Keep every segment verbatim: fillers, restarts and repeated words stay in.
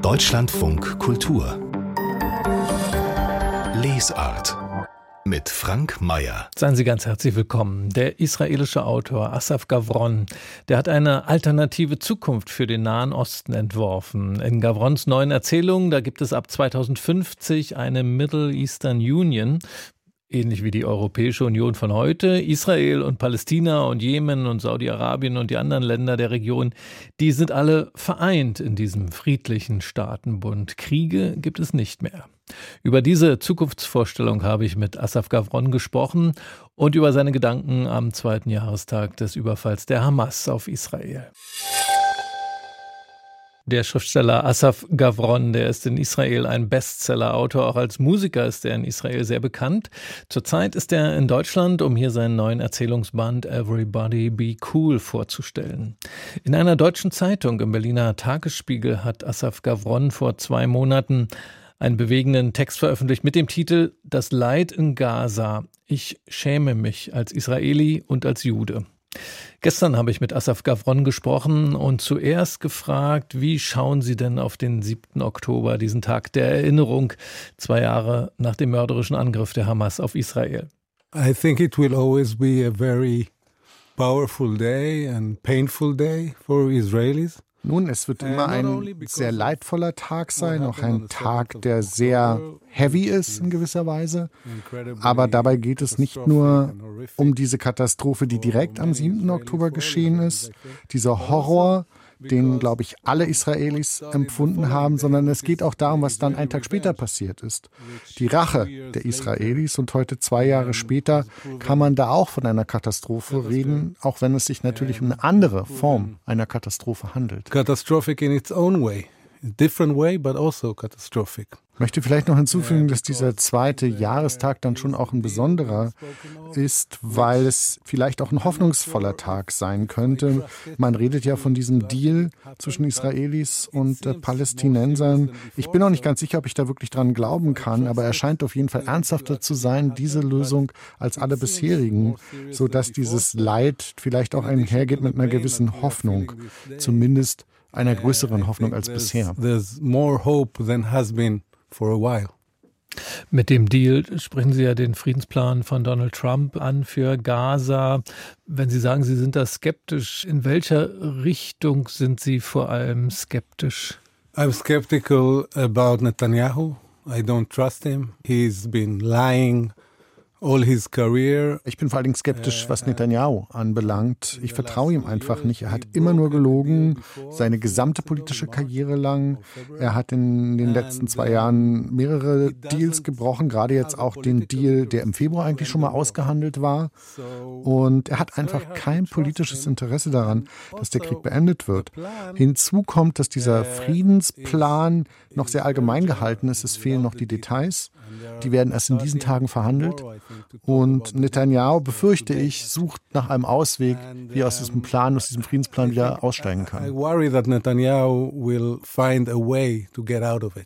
Deutschlandfunk Kultur Lesart mit Frank Mayer. Seien Sie ganz herzlich willkommen. Der israelische Autor Asaf Gavron, der hat eine alternative Zukunft für den Nahen Osten entworfen. In Gavrons neuen Erzählungen, da gibt es ab zweitausendfünfzig eine Middle Eastern Union, ähnlich wie die Europäische Union von heute. Israel und Palästina und Jemen und Saudi-Arabien und die anderen Länder der Region, die sind alle vereint in diesem friedlichen Staatenbund. Kriege gibt es nicht mehr. Über diese Zukunftsvorstellung habe ich mit Asaf Gavron gesprochen und über seine Gedanken am zweiten Jahrestag des Überfalls der Hamas auf Israel. Der Schriftsteller Asaf Gavron, der ist in Israel ein Bestseller-Autor. Auch als Musiker ist er in Israel sehr bekannt. Zurzeit ist er in Deutschland, um hier seinen neuen Erzählungsband Everybody Be Cool vorzustellen. In einer deutschen Zeitung, im Berliner Tagesspiegel, hat Asaf Gavron vor zwei Monaten einen bewegenden Text veröffentlicht mit dem Titel »Das Leid in Gaza. Ich schäme mich als Israeli und als Jude«. Gestern habe ich mit Asaf Gavron gesprochen und zuerst gefragt, wie schauen Sie denn auf den siebten Oktober, diesen Tag der Erinnerung, zwei Jahre nach dem mörderischen Angriff der Hamas auf Israel? I think it will always be a very powerful day and painful day for Israelis. Nun, es wird immer ein sehr leidvoller Tag sein, auch ein Tag, der sehr heavy ist in gewisser Weise. Aber dabei geht es nicht nur um diese Katastrophe, die direkt am siebten Oktober geschehen ist, dieser Horror, den, glaube ich, alle Israelis empfunden haben, sondern es geht auch darum, was dann einen Tag später passiert ist. Die Rache der Israelis, und heute zwei Jahre später kann man da auch von einer Katastrophe reden, auch wenn es sich natürlich um eine andere Form einer Katastrophe handelt. Catastrophic in its own way. Different way, but also catastrophic. Ich möchte vielleicht noch hinzufügen, dass dieser zweite Jahrestag dann schon auch ein besonderer ist, weil es vielleicht auch ein hoffnungsvoller Tag sein könnte. Man redet ja von diesem Deal zwischen Israelis und äh, Palästinensern. Ich bin auch nicht ganz sicher, ob ich da wirklich dran glauben kann, aber er scheint auf jeden Fall ernsthafter zu sein, diese Lösung, als alle bisherigen, sodass dieses Leid vielleicht auch einhergeht mit einer gewissen Hoffnung, zumindest einer größeren Hoffnung als bisher. There's more hope than has been for a while. Mit dem Deal sprechen Sie ja den Friedensplan von Donald Trump an für Gaza. Wenn Sie sagen, Sie sind da skeptisch, in welcher Richtung sind Sie vor allem skeptisch? I'm skeptical about Netanyahu. I don't trust him. He's been lying all his career. Ich bin vor allen Dingen skeptisch, was Netanyahu anbelangt. Ich vertraue ihm einfach nicht. Er hat immer nur gelogen, seine gesamte politische Karriere lang. Er hat in den letzten zwei Jahren mehrere Deals gebrochen, gerade jetzt auch den Deal, der im Februar eigentlich schon mal ausgehandelt war. Und er hat einfach kein politisches Interesse daran, dass der Krieg beendet wird. Hinzu kommt, dass dieser Friedensplan noch sehr allgemein gehalten ist. Es fehlen noch die Details. Die werden erst in diesen Tagen verhandelt. Und Netanyahu, befürchte ich, sucht nach einem Ausweg, wie er aus diesem Plan, aus diesem Friedensplan wieder aussteigen kann. I worry that Netanyahu will find a way to get out of it.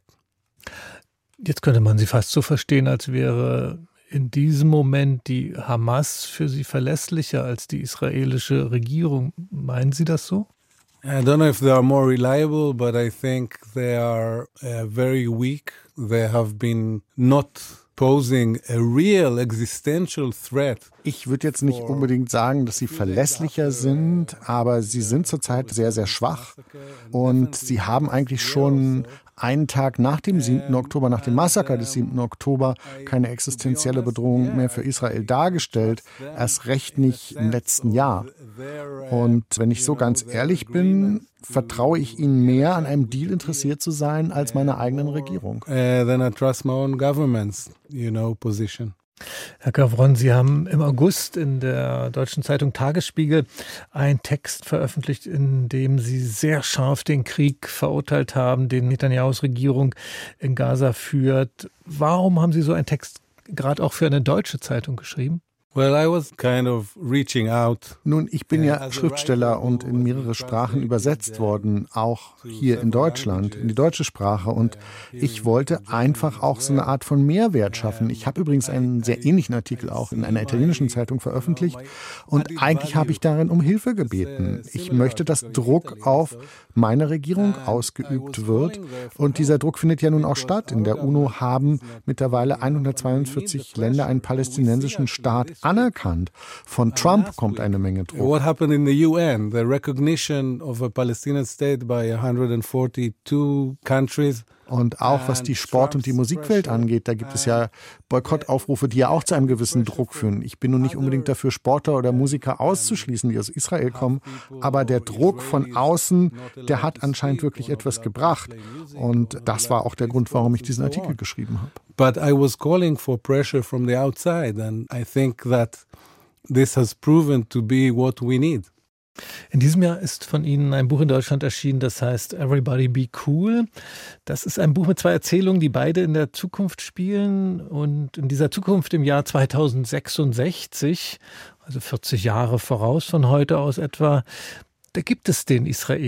Jetzt könnte man Sie fast so verstehen, als wäre in diesem Moment die Hamas für Sie verlässlicher als die israelische Regierung. Meinen Sie das so? I don't know if they are more reliable, but I think they are uh, very weak. They have been not posing a real existential threat. Ich würde jetzt nicht unbedingt sagen, dass sie verlässlicher sind, aber sie sind zurzeit sehr, sehr schwach. Und sie haben eigentlich schon einen Tag nach dem siebten Oktober, nach dem Massaker des siebten Oktober, keine existenzielle Bedrohung mehr für Israel dargestellt. Erst recht nicht im letzten Jahr. Und wenn ich so ganz ehrlich bin, vertraue ich ihnen mehr, an einem Deal interessiert zu sein, als meiner eigenen Regierung. Uh, then I trust my own government's, you know, position. Herr Gavron, Sie haben im August in der deutschen Zeitung Tagesspiegel einen Text veröffentlicht, in dem Sie sehr scharf den Krieg verurteilt haben, den Netanyahus Regierung in Gaza führt. Warum haben Sie so einen Text gerade auch für eine deutsche Zeitung geschrieben? Well, I was kind of reaching out. Nun, ich bin ja Schriftsteller und in mehrere Sprachen übersetzt worden, auch hier in Deutschland, in die deutsche Sprache. Und ich wollte einfach auch so eine Art von Mehrwert schaffen. Ich habe übrigens einen sehr ähnlichen Artikel auch in einer italienischen Zeitung veröffentlicht. Und eigentlich habe ich darin um Hilfe gebeten. Ich möchte, dass Druck auf meine Regierung ausgeübt wird. Und dieser Druck findet ja nun auch statt. In der UNO haben mittlerweile hundertzweiundvierzig Länder einen palästinensischen Staat anerkannt. Von Trump kommt eine Menge Druck. What happened in the U N? The recognition of a Palestinian state by one hundred forty-two countries. Und auch was die Sport- und die Musikwelt angeht, da gibt es ja Boykottaufrufe, die ja auch zu einem gewissen Druck führen. Ich bin nun nicht unbedingt dafür, Sportler oder Musiker auszuschließen, die aus Israel kommen, aber der Druck von außen, der hat anscheinend wirklich etwas gebracht. Und das war auch der Grund, warum ich diesen Artikel geschrieben habe. But I was calling for pressure from the outside, and I think that this has proven to be what we need. In diesem Jahr ist von Ihnen ein Buch in Deutschland erschienen, das heißt Everybody Be Cool. Das ist ein Buch mit zwei Erzählungen, die beide in der Zukunft spielen. Und in dieser Zukunft im Jahr zweitausendsechsundsechzig, also vierzig Jahre voraus von heute aus etwa, da gibt es den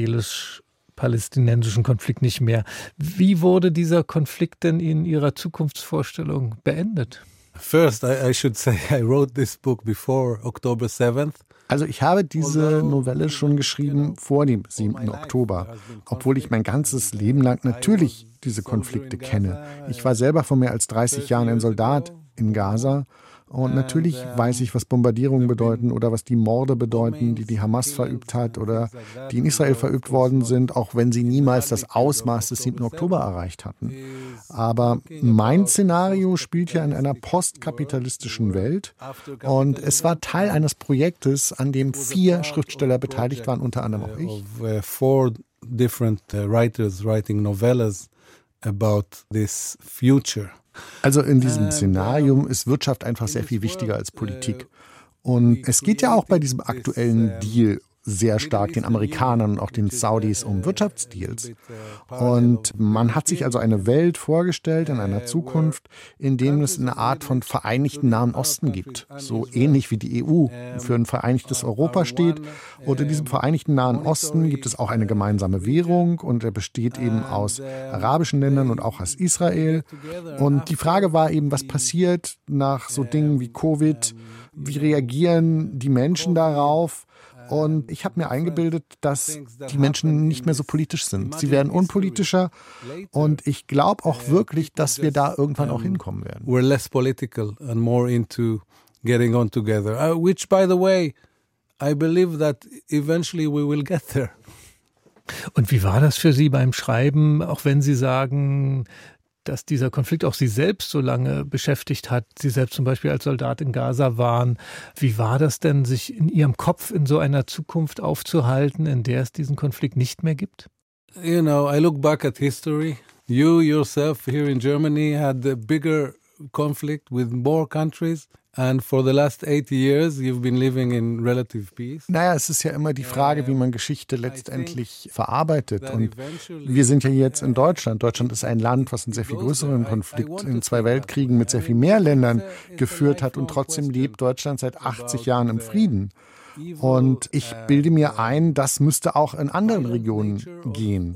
israelisch-palästinensischen Konflikt nicht mehr. Wie wurde dieser Konflikt denn in Ihrer Zukunftsvorstellung beendet? First, I, I should say I wrote this book before October seventh. Also ich habe diese Novelle schon geschrieben vor dem siebten Oktober, obwohl ich mein ganzes Leben lang natürlich diese Konflikte kenne. Ich war selber vor mehr als dreißig Jahren ein Soldat in Gaza und natürlich weiß ich, was Bombardierungen bedeuten oder was die Morde bedeuten, die die Hamas verübt hat oder die in Israel verübt worden sind, auch wenn sie niemals das Ausmaß des siebten Oktober erreicht hatten. Aber mein Szenario spielt ja in einer postkapitalistischen Welt und es war Teil eines Projektes, an dem vier Schriftsteller beteiligt waren, unter anderem auch ich. Four different writers writing novellas about this future. Also in diesem Szenario ist Wirtschaft einfach sehr viel wichtiger als Politik. Und es geht ja auch bei diesem aktuellen Deal sehr stark den Amerikanern und auch den Saudis um Wirtschaftsdeals. Und man hat sich also eine Welt vorgestellt in einer Zukunft, in dem es eine Art von vereinigten Nahen Osten gibt. So ähnlich wie die E U für ein vereinigtes Europa steht. Und in diesem vereinigten Nahen Osten gibt es auch eine gemeinsame Währung und er besteht eben aus arabischen Ländern und auch aus Israel. Und die Frage war eben, was passiert nach so Dingen wie Covid? Wie reagieren die Menschen darauf? Und ich habe mir eingebildet, dass die Menschen nicht mehr so politisch sind. Sie werden unpolitischer und ich glaube auch wirklich, dass wir da irgendwann auch hinkommen werden. We're less political and more into getting on together, uh, which by the way, I believe that eventually we will get there. Und wie war das für Sie beim Schreiben, auch wenn Sie sagen, dass dieser Konflikt auch Sie selbst so lange beschäftigt hat, Sie selbst zum Beispiel als Soldat in Gaza waren. Wie war das denn, sich in Ihrem Kopf in so einer Zukunft aufzuhalten, in der es diesen Konflikt nicht mehr gibt? You know, I look back at history. You yourself here in Germany had a bigger conflict with more countries. And for the last eighty years, you've been living in relative peace. Naja, es ist ja immer die Frage, wie man Geschichte letztendlich verarbeitet. Und wir sind ja jetzt in Deutschland. Deutschland ist ein Land, was einen sehr viel größeren Konflikt in zwei Weltkriegen mit sehr viel mehr Ländern geführt hat. Und trotzdem lebt Deutschland seit achtzig Jahren im Frieden. Und ich bilde mir ein, das müsste auch in anderen Regionen gehen.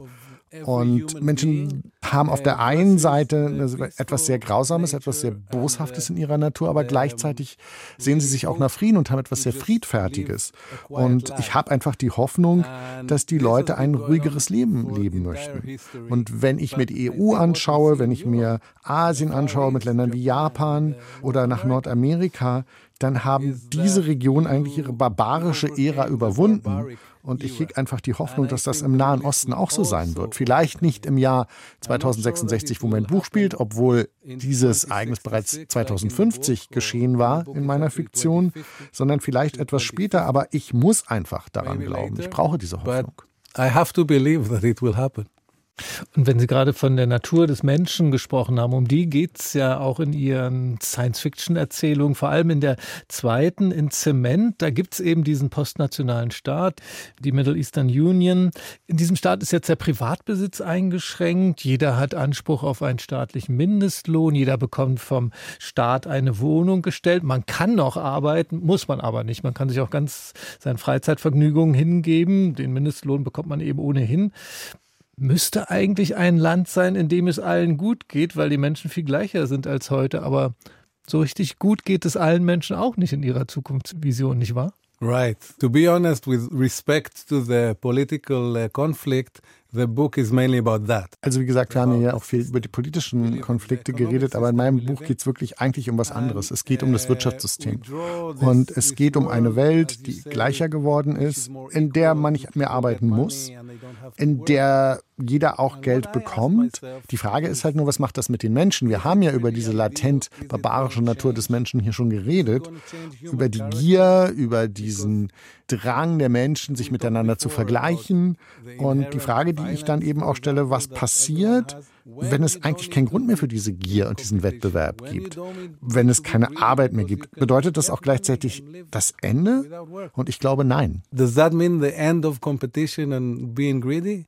Und Menschen haben auf der einen Seite etwas sehr Grausames, etwas sehr Boshaftes in ihrer Natur, aber gleichzeitig sehen sie sich auch nach Frieden und haben etwas sehr Friedfertiges. Und ich habe einfach die Hoffnung, dass die Leute ein ruhigeres Leben leben möchten. Und wenn ich mir die E U anschaue, wenn ich mir Asien anschaue mit Ländern wie Japan oder nach Nordamerika, dann haben diese Regionen eigentlich ihre barbarische Ära überwunden. Und ich hege einfach die Hoffnung, dass das im Nahen Osten auch so sein wird. Vielleicht nicht im Jahr zweitausendsechsundsechzig, wo mein Buch spielt, obwohl dieses Ereignis bereits zweitausendfünfzig geschehen war in meiner Fiktion, sondern vielleicht etwas später. Aber ich muss einfach daran glauben. Ich brauche diese Hoffnung. I have to believe that it will happen. Und wenn Sie gerade von der Natur des Menschen gesprochen haben, um die geht es ja auch in Ihren Science-Fiction-Erzählungen, vor allem in der zweiten, in Zement. Da gibt es eben diesen postnationalen Staat, die Middle Eastern Union. In diesem Staat ist jetzt der Privatbesitz eingeschränkt. Jeder hat Anspruch auf einen staatlichen Mindestlohn. Jeder bekommt vom Staat eine Wohnung gestellt. Man kann noch arbeiten, muss man aber nicht. Man kann sich auch ganz seinen Freizeitvergnügungen hingeben. Den Mindestlohn bekommt man eben ohnehin. Müsste eigentlich ein Land sein, in dem es allen gut geht, weil die Menschen viel gleicher sind als heute. Aber so richtig gut geht es allen Menschen auch nicht in ihrer Zukunftsvision, nicht wahr? Right. To be honest, with respect to the political uh, conflict, the book is mainly about that. Also wie gesagt, wir haben ja auch viel über die politischen Konflikte geredet, aber in meinem Buch geht es wirklich eigentlich um was anderes. Es geht um das Wirtschaftssystem. Und es geht um eine Welt, die gleicher geworden ist, in der man nicht mehr arbeiten muss, in der jeder auch Geld bekommt. Die Frage ist halt nur, was macht das mit den Menschen? Wir haben ja über diese latent barbarische Natur des Menschen hier schon geredet, über die Gier, über diesen Drang der Menschen, sich miteinander zu vergleichen. Und die Frage, die ich dann eben auch stelle, was passiert, wenn es eigentlich keinen Grund mehr für diese Gier und diesen Wettbewerb gibt? Wenn es keine Arbeit mehr gibt, bedeutet das auch gleichzeitig das Ende? Und ich glaube, nein. Does that mean the end of competition and being greedy?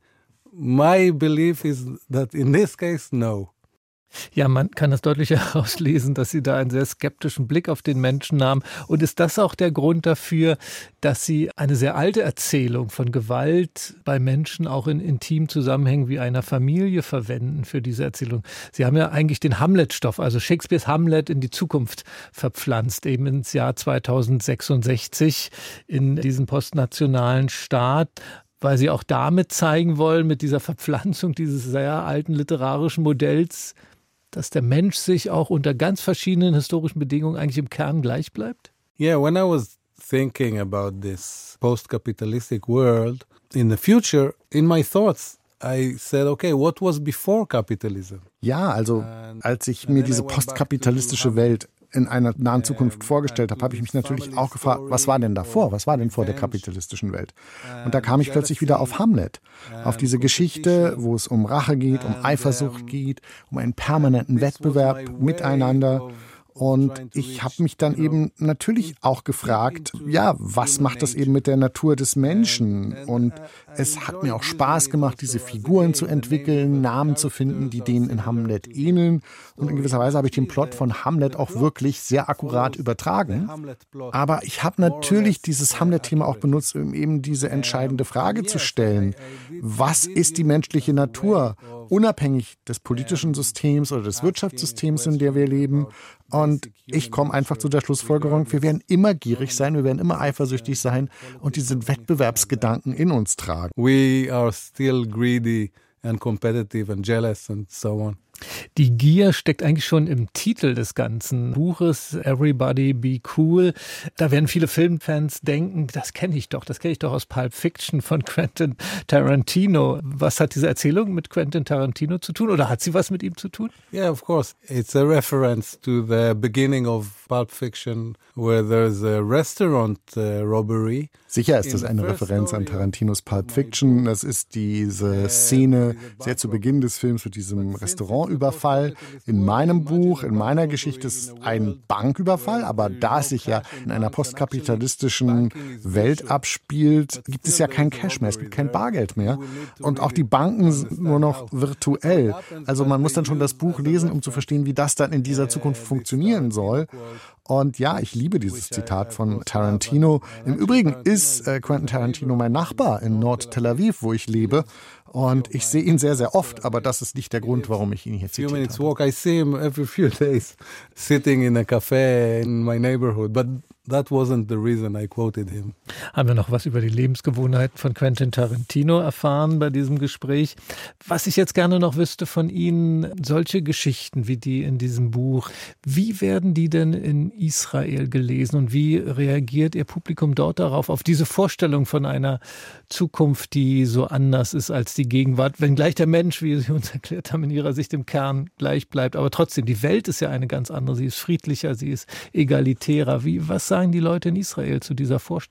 My belief is that in this case, no. Ja, man kann das deutlich herauslesen, dass Sie da einen sehr skeptischen Blick auf den Menschen haben. Und ist das auch der Grund dafür, dass Sie eine sehr alte Erzählung von Gewalt bei Menschen auch in intimen Zusammenhängen wie einer Familie verwenden für diese Erzählung? Sie haben ja eigentlich den Hamlet-Stoff, also Shakespeares Hamlet, in die Zukunft verpflanzt, eben ins Jahr zweitausendsechsundsechzig in diesen postnationalen Staat, weil Sie auch damit zeigen wollen, mit dieser Verpflanzung dieses sehr alten literarischen Modells, dass der Mensch sich auch unter ganz verschiedenen historischen Bedingungen eigentlich im Kern gleich bleibt? Yeah, when I was thinking about this post-capitalistic world, in the future, in my thoughts, I said, okay, what was before capitalism? Ja, also als ich mir diese postkapitalistische Welt in einer nahen Zukunft vorgestellt habe, habe ich mich natürlich auch gefragt, was war denn davor? Was war denn vor der kapitalistischen Welt? Und da kam ich plötzlich wieder auf Hamlet, auf diese Geschichte, wo es um Rache geht, um Eifersucht geht, um einen permanenten Wettbewerb miteinander. Und ich habe mich dann eben natürlich auch gefragt, ja, was macht das eben mit der Natur des Menschen? Und es hat mir auch Spaß gemacht, diese Figuren zu entwickeln, Namen zu finden, die denen in Hamlet ähneln. Und in gewisser Weise habe ich den Plot von Hamlet auch wirklich sehr akkurat übertragen. Aber ich habe natürlich dieses Hamlet-Thema auch benutzt, um eben diese entscheidende Frage zu stellen. Was ist die menschliche Natur, unabhängig des politischen Systems oder des Wirtschaftssystems, in der wir leben? Und ich komme einfach zu der Schlussfolgerung, wir werden immer gierig sein, wir werden immer eifersüchtig sein und diesen Wettbewerbsgedanken in uns tragen. We are still greedy and competitive and jealous and so on. Die Gier steckt eigentlich schon im Titel des ganzen Buches, Everybody Be Cool. Da werden viele Filmfans denken, das kenne ich doch, das kenne ich doch aus Pulp Fiction von Quentin Tarantino. Was hat diese Erzählung mit Quentin Tarantino zu tun oder hat sie was mit ihm zu tun? Yeah, of course. It's a reference to the beginning of Pulp Fiction, where there's a restaurant uh, robbery. Sicher ist das eine Referenz an Tarantinos Pulp Fiction. Das ist diese Szene sehr zu Beginn des Films mit diesem Restaurantüberfall. In meinem Buch, in meiner Geschichte ist es ein Banküberfall, aber da es sich ja in einer postkapitalistischen Welt abspielt, gibt es ja kein Cash mehr, es gibt kein Bargeld mehr. Und auch die Banken sind nur noch virtuell. Also man muss dann schon das Buch lesen, um zu verstehen, wie das dann in dieser Zukunft funktionieren soll. Und ja, ich liebe dieses Zitat von Tarantino. Im Übrigen ist äh, Quentin Tarantino mein Nachbar in Nord-Tel Aviv, wo ich lebe. Und ich sehe ihn sehr, sehr oft, aber das ist nicht der Grund, warum ich ihn hier zitiert habe. Walk, I see him every few days sitting in a cafe in my neighborhood, but that wasn't the reason I quoted him. Haben wir noch was über die Lebensgewohnheiten von Quentin Tarantino erfahren bei diesem Gespräch? Was ich jetzt gerne noch wüsste von Ihnen, solche Geschichten wie die in diesem Buch, wie werden die denn in Israel gelesen und wie reagiert Ihr Publikum dort darauf, auf diese Vorstellung von einer Zukunft, die so anders ist als die Gegenwart, wenngleich der Mensch, wie Sie uns erklärt haben, in Ihrer Sicht im Kern gleich bleibt. Aber trotzdem, die Welt ist ja eine ganz andere. Sie ist friedlicher, sie ist egalitärer. Wie, was sagen die Leute in Israel zu dieser Vorstellung?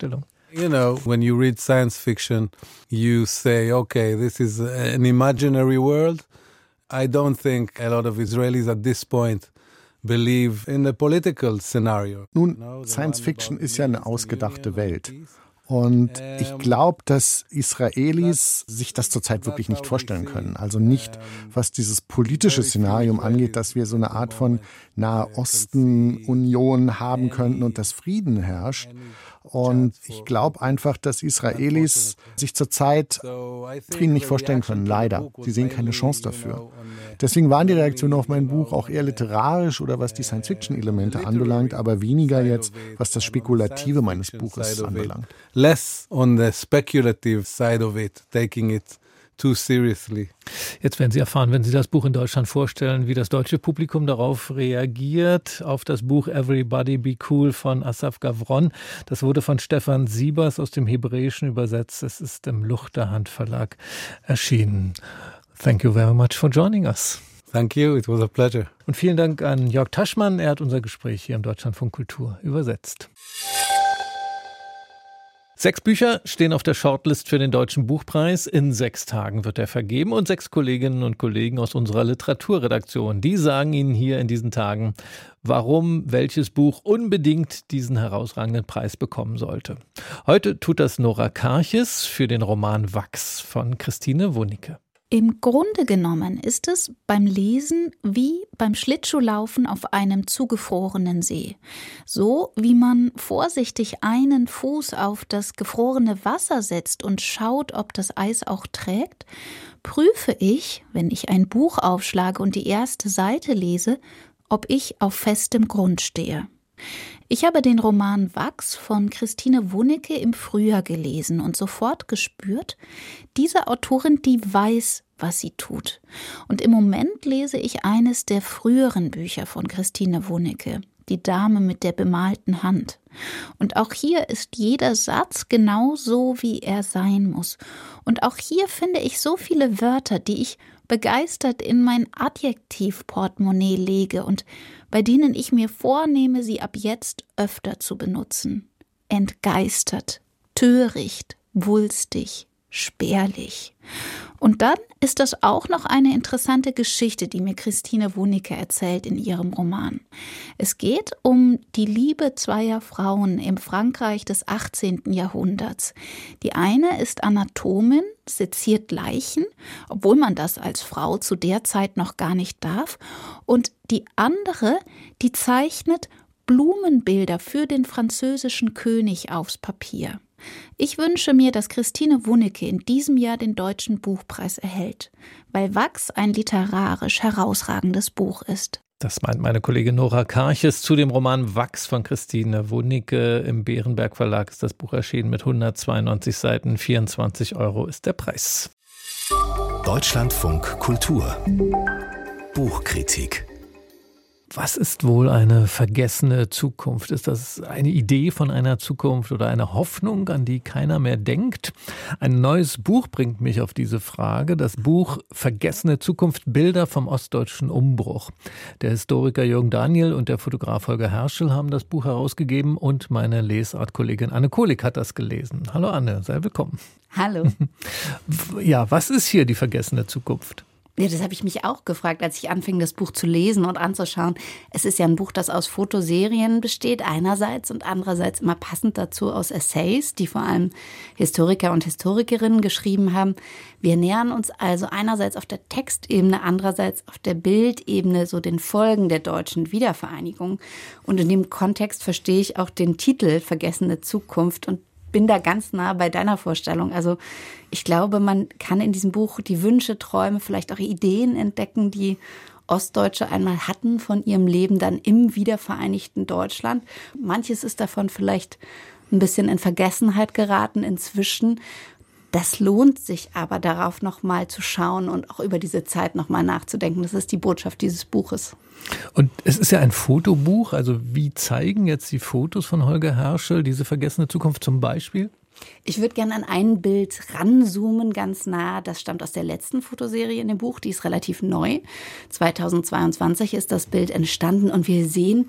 You know, when you read science fiction, you say, okay, this is an imaginary world. I don't think a lot of Israelis at this point believe in the political scenario. Nun, Science Fiction ist ja eine ausgedachte Welt. Und ich glaube, dass Israelis sich das zurzeit wirklich nicht vorstellen können. Also nicht, was dieses politische Szenario angeht, dass wir so eine Art von Nahosten-Union haben könnten und dass Frieden herrscht. Und ich glaube einfach, dass Israelis sich zurzeit Frieden nicht vorstellen können, leider. Sie sehen keine Chance dafür. Deswegen waren die Reaktionen auf mein Buch auch eher literarisch oder was die Science-Fiction-Elemente anbelangt, aber weniger jetzt, was das Spekulative meines Buches anbelangt. Less on the speculative side of it, taking it too seriously. Jetzt werden Sie erfahren, wenn Sie das Buch in Deutschland vorstellen, wie das deutsche Publikum darauf reagiert, auf das Buch Everybody Be Cool von Asaf Gavron. Das wurde von Stefan Siebers aus dem Hebräischen übersetzt. Es ist im Luchterhand Verlag erschienen. Thank you very much for joining us. Thank you, it was a pleasure. Und vielen Dank an Jörg Taschmann. Er hat unser Gespräch hier im Deutschlandfunk Kultur übersetzt. Sechs Bücher stehen auf der Shortlist für den Deutschen Buchpreis. In sechs Tagen wird er vergeben und sechs Kolleginnen und Kollegen aus unserer Literaturredaktion, die sagen Ihnen hier in diesen Tagen, warum welches Buch unbedingt diesen herausragenden Preis bekommen sollte. Heute tut das Nora Karches für den Roman Wachs von Christine Wunicke. Im Grunde genommen ist es beim Lesen wie beim Schlittschuhlaufen auf einem zugefrorenen See. So wie man vorsichtig einen Fuß auf das gefrorene Wasser setzt und schaut, ob das Eis auch trägt, prüfe ich, wenn ich ein Buch aufschlage und die erste Seite lese, ob ich auf festem Grund stehe. Ich habe den Roman Wachs von Christine Wunicke im Frühjahr gelesen und sofort gespürt, diese Autorin, die weiß, was sie tut. Und im Moment lese ich eines der früheren Bücher von Christine Wunicke, Die Dame mit der bemalten Hand. Und auch hier ist jeder Satz genau so, wie er sein muss. Und auch hier finde ich so viele Wörter, die ich begeistert in mein Adjektivportemonnaie lege und bei denen ich mir vornehme, sie ab jetzt öfter zu benutzen. Entgeistert, töricht, wulstig, spärlich. Und dann ist das auch noch eine interessante Geschichte, die mir Christine Wunicke erzählt in ihrem Roman. Es geht um die Liebe zweier Frauen im Frankreich des achtzehnten Jahrhunderts. Die eine ist Anatomin, seziert Leichen, obwohl man das als Frau zu der Zeit noch gar nicht darf. Und die andere, die zeichnet Blumenbilder für den französischen König aufs Papier. Ich wünsche mir, dass Christine Wunicke in diesem Jahr den Deutschen Buchpreis erhält, weil Wachs ein literarisch herausragendes Buch ist. Das meint meine Kollegin Nora Karches zu dem Roman Wachs von Christine Wunicke. Im Berenberg Verlag ist das Buch erschienen mit hundertzweiundneunzig Seiten. vierundzwanzig Euro ist der Preis. Deutschlandfunk Kultur. Buchkritik. Was ist wohl eine vergessene Zukunft? Ist das eine Idee von einer Zukunft oder eine Hoffnung, an die keiner mehr denkt? Ein neues Buch bringt mich auf diese Frage. Das Buch Vergessene Zukunft, Bilder vom ostdeutschen Umbruch. Der Historiker Jürgen Daniel und der Fotograf Holger Herschel haben das Buch herausgegeben und meine Lesartkollegin Anne Kohlig hat das gelesen. Hallo Anne, sei willkommen. Hallo. Ja, was ist hier die vergessene Zukunft? Ja, das habe ich mich auch gefragt, als ich anfing, das Buch zu lesen und anzuschauen. Es ist ja ein Buch, das aus Fotoserien besteht einerseits und andererseits immer passend dazu aus Essays, die vor allem Historiker und Historikerinnen geschrieben haben. Wir nähern uns also einerseits auf der Textebene, andererseits auf der Bildebene so den Folgen der deutschen Wiedervereinigung. Und in dem Kontext verstehe ich auch den Titel Vergessene Zukunft und bin da ganz nah bei deiner Vorstellung. Also ich glaube, man kann in diesem Buch die Wünsche, Träume, vielleicht auch Ideen entdecken, die Ostdeutsche einmal hatten von ihrem Leben dann im wiedervereinigten Deutschland. Manches ist davon vielleicht ein bisschen in Vergessenheit geraten inzwischen. Das lohnt sich aber, darauf nochmal zu schauen und auch über diese Zeit nochmal nachzudenken. Das ist die Botschaft dieses Buches. Und es ist ja ein Fotobuch, also wie zeigen jetzt die Fotos von Holger Herschel diese vergessene Zukunft zum Beispiel? Ich würde gerne an ein Bild ranzoomen, ganz nah. Das stammt aus der letzten Fotoserie in dem Buch, die ist relativ neu. zweitausendzweiundzwanzig ist das Bild entstanden und wir sehen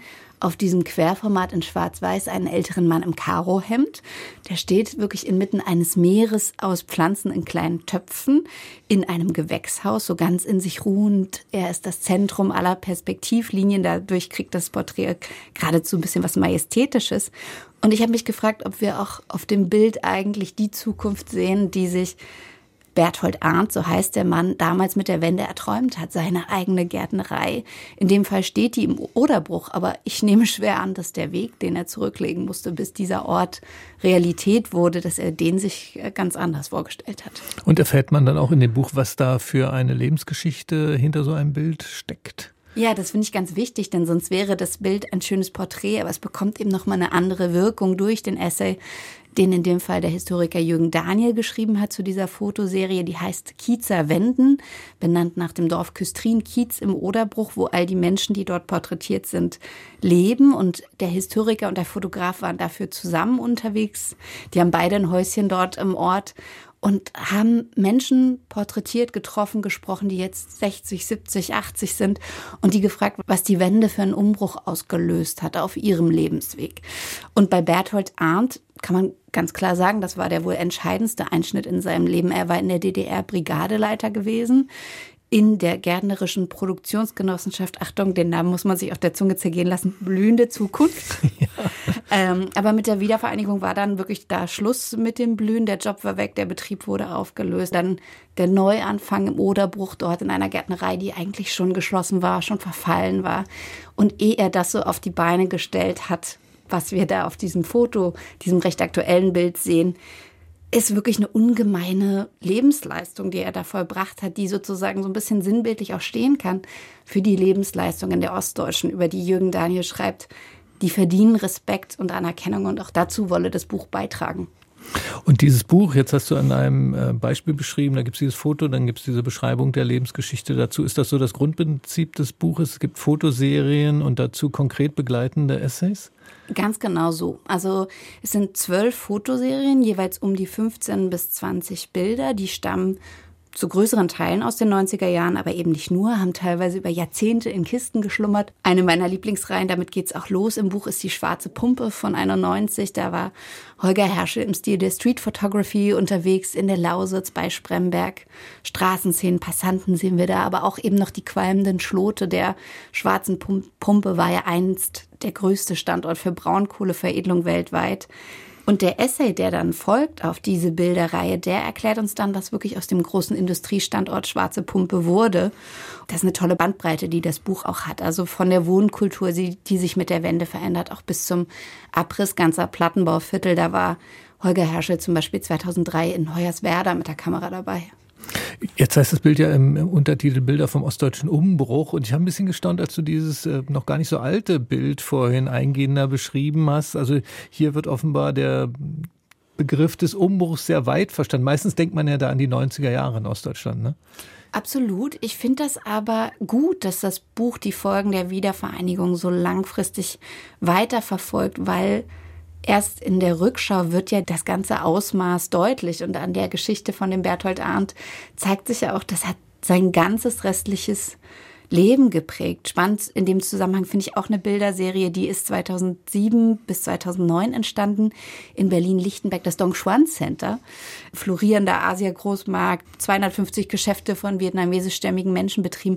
auf diesem Querformat in Schwarz-Weiß einen älteren Mann im Karohemd. Der steht wirklich inmitten eines Meeres aus Pflanzen in kleinen Töpfen in einem Gewächshaus, so ganz in sich ruhend. Er ist das Zentrum aller Perspektivlinien. Dadurch kriegt das Porträt geradezu ein bisschen was Majestätisches. Und ich habe mich gefragt, ob wir auch auf dem Bild eigentlich die Zukunft sehen, die sich Berthold Arndt, so heißt der Mann, damals mit der Wende erträumt hat, seine eigene Gärtnerei. In dem Fall steht die im Oderbruch, aber ich nehme schwer an, dass der Weg, den er zurücklegen musste, bis dieser Ort Realität wurde, dass er den sich ganz anders vorgestellt hat. Und erfährt man dann auch in dem Buch, was da für eine Lebensgeschichte hinter so einem Bild steckt? Ja, das finde ich ganz wichtig, denn sonst wäre das Bild ein schönes Porträt, aber es bekommt eben nochmal eine andere Wirkung durch den Essay, den in dem Fall der Historiker Jürgen Daniel geschrieben hat zu dieser Fotoserie. Die heißt Kiezer Wenden, benannt nach dem Dorf Küstrin-Kiez im Oderbruch, wo all die Menschen, die dort porträtiert sind, leben. Und der Historiker und der Fotograf waren dafür zusammen unterwegs. Die haben beide ein Häuschen dort im Ort und haben Menschen porträtiert, getroffen, gesprochen, die jetzt sechzig, siebzig, achtzig sind und die gefragt, was die Wende für einen Umbruch ausgelöst hat auf ihrem Lebensweg. Und bei Berthold Arndt kann man ganz klar sagen, das war der wohl entscheidendste Einschnitt in seinem Leben. Er war in der D D R Brigadeleiter gewesen, in der gärtnerischen Produktionsgenossenschaft, Achtung, den Namen muss man sich auf der Zunge zergehen lassen, Blühende Zukunft. Ja. Ähm, aber mit der Wiedervereinigung war dann wirklich da Schluss mit dem Blühen. Der Job war weg, der Betrieb wurde aufgelöst. Dann der Neuanfang im Oderbruch dort in einer Gärtnerei, die eigentlich schon geschlossen war, schon verfallen war. Und ehe er das so auf die Beine gestellt hat, was wir da auf diesem Foto, diesem recht aktuellen Bild sehen, ist wirklich eine ungemeine Lebensleistung, die er da vollbracht hat, die sozusagen so ein bisschen sinnbildlich auch stehen kann für die Lebensleistungen der Ostdeutschen, über die Jürgen Daniel schreibt, die verdienen Respekt und Anerkennung und auch dazu wolle das Buch beitragen. Und dieses Buch, jetzt hast du an einem Beispiel beschrieben, da gibt es dieses Foto, dann gibt es diese Beschreibung der Lebensgeschichte dazu. Ist das so das Grundprinzip des Buches? Es gibt Fotoserien und dazu konkret begleitende Essays? Ganz genau so. Also es sind zwölf Fotoserien, jeweils um die fünfzehn bis zwanzig Bilder. Die stammen zu größeren Teilen aus den neunziger Jahren, aber eben nicht nur, haben teilweise über Jahrzehnte in Kisten geschlummert. Eine meiner Lieblingsreihen, damit geht's auch los im Buch, ist die Schwarze Pumpe von einundneunzig. Da war Holger Herschel im Stil der Street Photography unterwegs in der Lausitz bei Spremberg. Straßenszenen, Passanten sehen wir da, aber auch eben noch die qualmenden Schlote der Schwarzen Pumpe war ja einst der größte Standort für Braunkohleveredelung weltweit. Und der Essay, der dann folgt auf diese Bilderreihe, der erklärt uns dann, was wirklich aus dem großen Industriestandort Schwarze Pumpe wurde. Das ist eine tolle Bandbreite, die das Buch auch hat. Also von der Wohnkultur, die sich mit der Wende verändert, auch bis zum Abriss ganzer Plattenbauviertel. Da war Holger Herschel zum Beispiel zweitausenddrei in Hoyerswerda mit der Kamera dabei. Jetzt heißt das Bild ja im Untertitel Bilder vom ostdeutschen Umbruch. Und ich habe ein bisschen gestaunt, als du dieses äh, noch gar nicht so alte Bild vorhin eingehender beschrieben hast. Also hier wird offenbar der Begriff des Umbruchs sehr weit verstanden. Meistens denkt man ja da an die neunziger Jahre in Ostdeutschland, ne? Absolut. Ich finde das aber gut, dass das Buch die Folgen der Wiedervereinigung so langfristig weiterverfolgt, weil erst in der Rückschau wird ja das ganze Ausmaß deutlich und an der Geschichte von dem Berthold Arndt zeigt sich ja auch, das hat sein ganzes restliches Leben geprägt. Spannend in dem Zusammenhang finde ich auch eine Bilderserie, die ist zweitausendsieben bis zweitausendneun entstanden in Berlin-Lichtenberg, das Dong Xuan Center. Florierender Asia-Großmarkt, zweihundertfünfzig Geschäfte von vietnamesischstämmigen Menschen betrieben.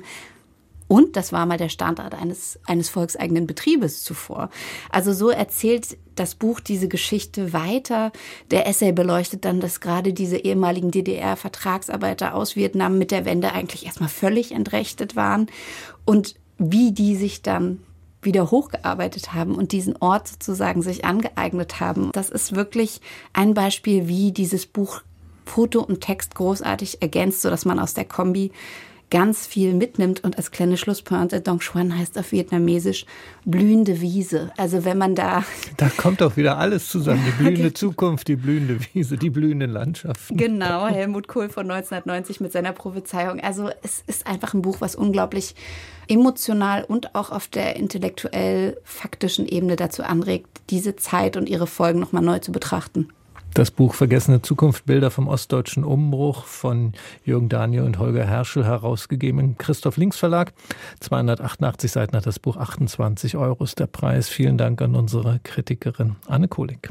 Und das war mal der Standort eines, eines volkseigenen Betriebes zuvor. Also so erzählt das Buch diese Geschichte weiter. Der Essay beleuchtet dann, dass gerade diese ehemaligen D D R-Vertragsarbeiter aus Vietnam mit der Wende eigentlich erstmal völlig entrechtet waren und wie die sich dann wieder hochgearbeitet haben und diesen Ort sozusagen sich angeeignet haben. Das ist wirklich ein Beispiel, wie dieses Buch Foto und Text großartig ergänzt, sodass man aus der Kombi ganz viel mitnimmt. Und als kleine Schlusspointe, Dong Xuan heißt auf Vietnamesisch blühende Wiese. Also wenn man da... Da kommt auch wieder alles zusammen. Die blühende Zukunft, die blühende Wiese, die blühenden Landschaften. Genau, Helmut Kohl von neunzehnhundertneunzig mit seiner Prophezeiung. Also es ist einfach ein Buch, was unglaublich emotional und auch auf der intellektuell-faktischen Ebene dazu anregt, diese Zeit und ihre Folgen nochmal neu zu betrachten. Das Buch Vergessene Zukunft, Bilder vom ostdeutschen Umbruch von Jürgen Daniel und Holger Herschel, herausgegeben im Christoph Links Verlag. zweihundertachtundachtzig Seiten hat das Buch, achtundzwanzig Euro ist der Preis. Vielen Dank an unsere Kritikerin Anne Kohlig.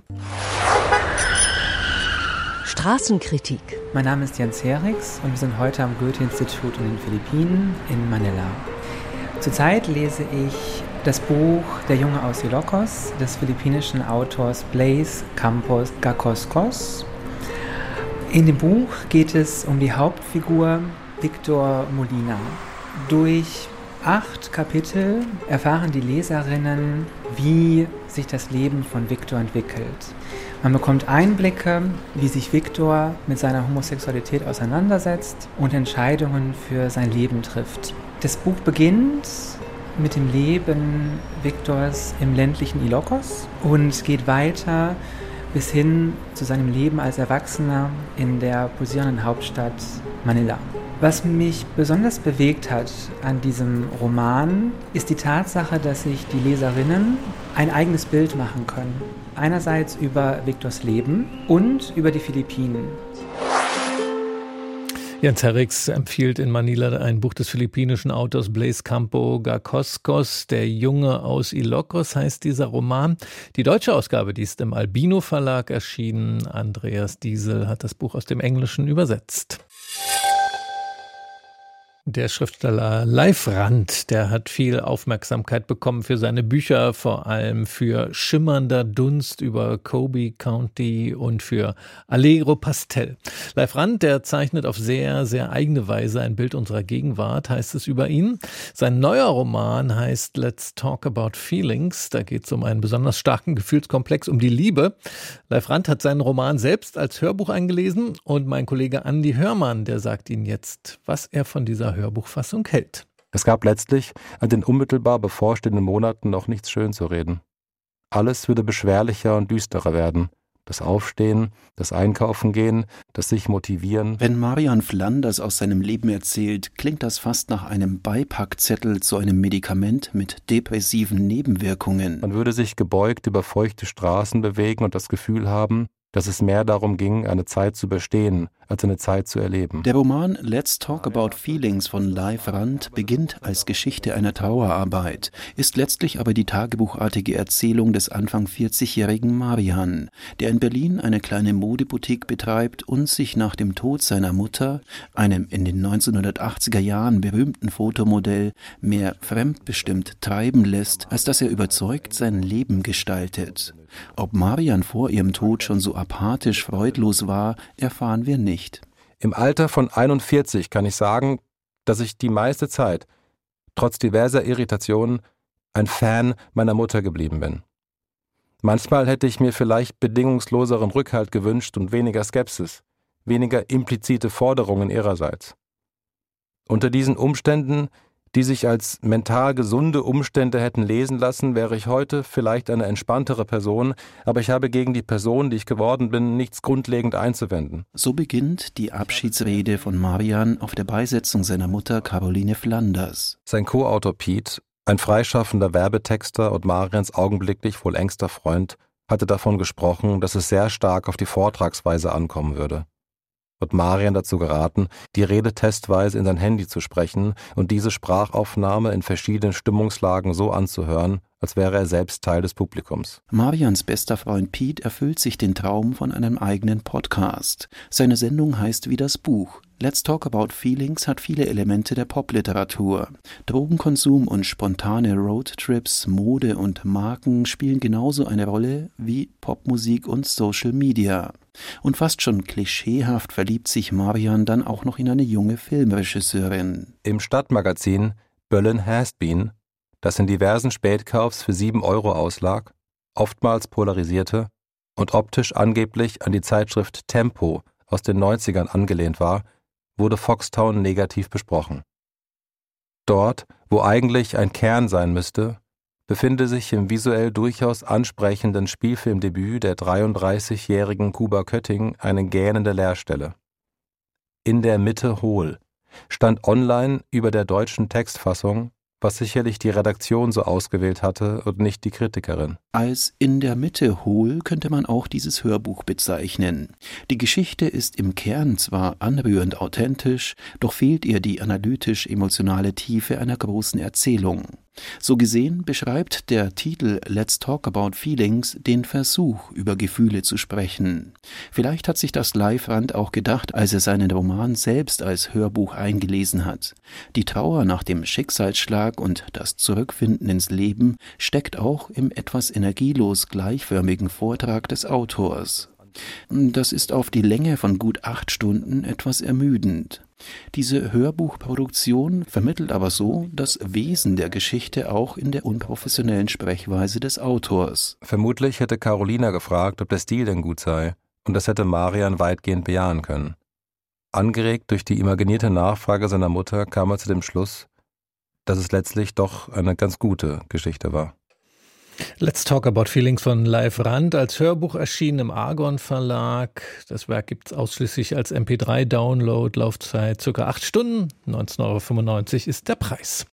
Straßenkritik. Mein Name ist Jens Herix und wir sind heute am Goethe-Institut in den Philippinen in Manila. Zurzeit lese ich das Buch Der Junge aus Ilocos des philippinischen Autors Blaise Campos Gacoscos. In dem Buch geht es um die Hauptfigur Victor Molina. Durch acht Kapitel erfahren die Leserinnen, wie sich das Leben von Victor entwickelt. Man bekommt Einblicke, wie sich Victor mit seiner Homosexualität auseinandersetzt und Entscheidungen für sein Leben trifft. Das Buch beginnt mit dem Leben Victors im ländlichen Ilocos und geht weiter bis hin zu seinem Leben als Erwachsener in der pulsierenden Hauptstadt Manila. Was mich besonders bewegt hat an diesem Roman, ist die Tatsache, dass sich die Leserinnen ein eigenes Bild machen können. Einerseits über Victors Leben und über die Philippinen. Jens Herix empfiehlt in Manila ein Buch des philippinischen Autors Blaise Campos Gacoscos. Der Junge aus Ilocos heißt dieser Roman. Die deutsche Ausgabe, die ist im Albino Verlag erschienen. Andreas Diesel hat das Buch aus dem Englischen übersetzt. Der Schriftsteller Leif Rand, der hat viel Aufmerksamkeit bekommen für seine Bücher, vor allem für Schimmernder Dunst über Colby County und für Allegro Pastel. Leif Rand, der zeichnet auf sehr, sehr eigene Weise ein Bild unserer Gegenwart, heißt es über ihn. Sein neuer Roman heißt Let's Talk About Feelings. Da geht es um einen besonders starken Gefühlskomplex, um die Liebe. Leif Rand hat seinen Roman selbst als Hörbuch eingelesen und mein Kollege Andi Hörmann, der sagt Ihnen jetzt, was er von dieser Hörbuchfassung hält. Es gab letztlich an den unmittelbar bevorstehenden Monaten noch nichts schön zu reden. Alles würde beschwerlicher und düsterer werden. Das Aufstehen, das Einkaufen-Gehen, das sich motivieren. Wenn Marian Flanders aus seinem Leben erzählt, klingt das fast nach einem Beipackzettel zu einem Medikament mit depressiven Nebenwirkungen. Man würde sich gebeugt über feuchte Straßen bewegen und das Gefühl haben, dass es mehr darum ging, eine Zeit zu überstehen, als eine Zeit zu erleben. Der Roman Let's Talk About Feelings von Leif Rand beginnt als Geschichte einer Trauerarbeit, ist letztlich aber die tagebuchartige Erzählung des Anfang vierzigjährigen Marian, der in Berlin eine kleine Modeboutique betreibt und sich nach dem Tod seiner Mutter, einem in den neunzehnhundertachtziger Jahren berühmten Fotomodell, mehr fremdbestimmt treiben lässt, als dass er überzeugt sein Leben gestaltet. Ob Marian vor ihrem Tod schon so apathisch freudlos war, erfahren wir nicht. Im Alter von einundvierzig kann ich sagen, dass ich die meiste Zeit, trotz diverser Irritationen, ein Fan meiner Mutter geblieben bin. Manchmal hätte ich mir vielleicht bedingungsloseren Rückhalt gewünscht und weniger Skepsis, weniger implizite Forderungen ihrerseits. Unter diesen Umständen, die sich als mental gesunde Umstände hätten lesen lassen, wäre ich heute vielleicht eine entspanntere Person, aber ich habe gegen die Person, die ich geworden bin, nichts grundlegend einzuwenden. So beginnt die Abschiedsrede von Marian auf der Beisetzung seiner Mutter Caroline Flanders. Sein Co-Autor Piet, ein freischaffender Werbetexter und Marians augenblicklich wohl engster Freund, hatte davon gesprochen, dass es sehr stark auf die Vortragsweise ankommen würde. Wird Marian dazu geraten, die Rede testweise in sein Handy zu sprechen und diese Sprachaufnahme in verschiedenen Stimmungslagen so anzuhören, als wäre er selbst Teil des Publikums. Marians bester Freund Piet erfüllt sich den Traum von einem eigenen Podcast. Seine Sendung heißt wie das Buch. Let's Talk About Feelings hat viele Elemente der Popliteratur. Drogenkonsum und spontane Roadtrips, Mode und Marken spielen genauso eine Rolle wie Popmusik und Social Media. Und fast schon klischeehaft verliebt sich Marian dann auch noch in eine junge Filmregisseurin. Im Stadtmagazin Berlin Has Been, das in diversen Spätkaufs für sieben Euro auslag, oftmals polarisierte und optisch angeblich an die Zeitschrift Tempo aus den neunzigern angelehnt war, wurde Foxtown negativ besprochen. Dort, wo eigentlich ein Kern sein müsste, befinde sich im visuell durchaus ansprechenden Spielfilmdebüt der dreiunddreißigjährigen Kuba Kötting eine gähnende Leerstelle. In der Mitte hohl stand online über der deutschen Textfassung, was sicherlich die Redaktion so ausgewählt hatte und nicht die Kritikerin. Als in der Mitte hohl könnte man auch dieses Hörbuch bezeichnen. Die Geschichte ist im Kern zwar anrührend authentisch, doch fehlt ihr die analytisch-emotionale Tiefe einer großen Erzählung. So gesehen beschreibt der Titel Let's Talk About Feelings den Versuch, über Gefühle zu sprechen. Vielleicht hat sich das Leifrand auch gedacht, als er seinen Roman selbst als Hörbuch eingelesen hat. Die Trauer nach dem Schicksalsschlag und das Zurückfinden ins Leben steckt auch im etwas energielos gleichförmigen Vortrag des Autors. Das ist auf die Länge von gut acht Stunden etwas ermüdend. Diese Hörbuchproduktion vermittelt aber so das Wesen der Geschichte auch in der unprofessionellen Sprechweise des Autors. Vermutlich hätte Carolina gefragt, ob der Stil denn gut sei, und das hätte Marian weitgehend bejahen können. Angeregt durch die imaginierte Nachfrage seiner Mutter kam er zu dem Schluss, dass es letztlich doch eine ganz gute Geschichte war. Let's Talk About Feelings von Leif Rand, als Hörbuch erschienen im Argon Verlag. Das Werk gibt es ausschließlich als M P drei Download, Laufzeit ca. acht Stunden, neunzehn Euro fünfundneunzig ist der Preis.